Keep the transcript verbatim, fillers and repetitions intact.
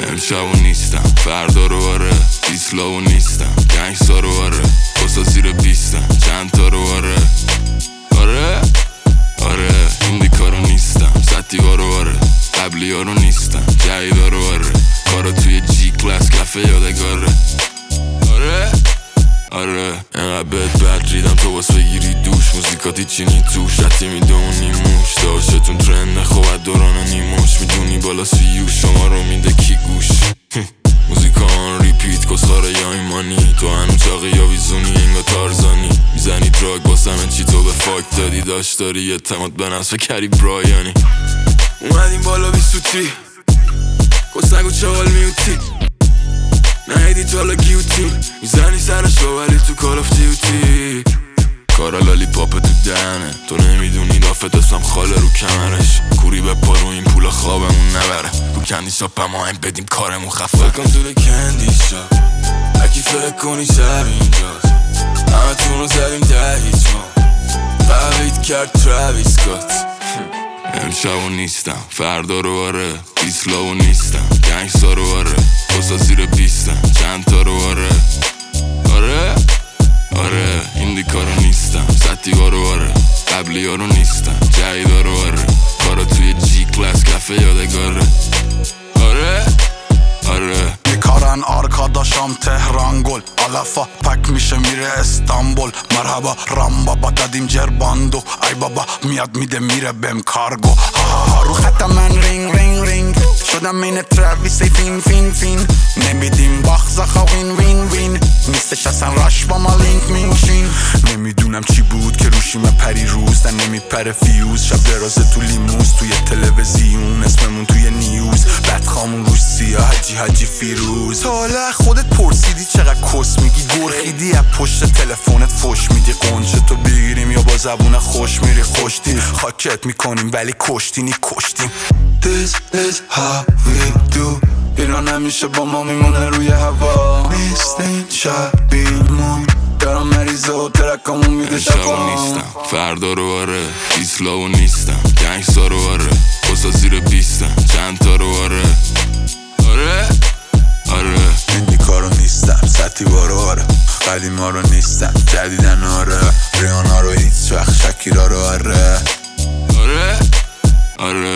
امشبو نیستم فردا رو آره، ایسلاو نیستم گنگستا رو آره، بسا زیر بیستم چند تا رو آره آره آره ایندیکا رو نیستم ستیوا رو آره، قبلی ها رو نیستم جدیدا رو آره، کارا توی جی کلاس کفه یادگاره آره آره اینقدر بهت بد ریدم تو باس بگیری دوش، موزیکاتی چینی توش رتی میدونی موش داشتون ترنده خوبت دوران نیموش، میدونی بالا سیوش شما رو میده کی گوش موزیکا آن ریپیت کسخاره یا ایمانی، تو هنو چاقی یا ویزونی انگا تارزانی، میزنی دراگ باسمه چی تو به فاک دادی، داشت داری اعتماد به نفس کری برایانی، اومدیم بالا بی سوتی کسنگو چوال میوتی نهیدی تالا گیوتی، میزنی سرش ولی تو کال آف دیوتی، کارا لالی پاپ تو دهنه، تو نمیدونی دافت اسمم خاله رو کمرش، کوری به پا رو این پول خوابمون نبره، رو کندی شاپ اما هم بدیم کارمون خفه Welcome to the candy shop اکی فکر کنی شب اینجاست، همه تون رو زدیم ده هیچ ما قوید کرد تراویس کات امشبو نیستم فردا رو آره، ایسلاو نیستم گنگستا رو آره، بسا زیر بیستم چند تا رو آره آره آره ایندیکا رو نیستم ستیوا رو آره، قبلی ها رو نیستم جدیدا رو آره، کارا توی جی کلاس کفه یادگاره آره آره میکارن آرکاداشام تهران گل علفا پک میشه میره استانبول، مرحبا رام بابا دادیم جرباندو، ای بابا میاد میده میره بهم کارگو، ها ها ها رو خط من رینگ رینگ رینگ شدم این تراویس فین فین فین، نمیدیم باخزاخا وین وین وین، نیستش اصلا راش با ما لینک میشین، نمیدونم چی بود که روشیم پری روز در نمیپره فیوز، شب درازه تو لیموز توی تلویزیون اسممون توی نیوز، بدخامون روش سیاه حجی حجی فیروز، حالا خودت پرسیدی چقدر کس میگی گرخیدی از پشت تلفنت فش میدی، قنچه تو بگیریم یا با زبون خوش میری خوشتی، خاکت میکنیم ولی کشتینی کشتیم. This is how we do ایران همیشه با ما میمونه روی هوا، نیستین شبیمون دارم مریضه و ترکامون میده امشبو نیستم فردا رو آره، ایسلاو نیستم گنگستا رو آره، بسا زیر بیستم چند تا رو آره آره آره ایندیکا رو نیستم ستیوا رو آره، قدیما رو نیستم جدیدن آره، ریانا رو هیچ وقت شکیرا رو آره آره آره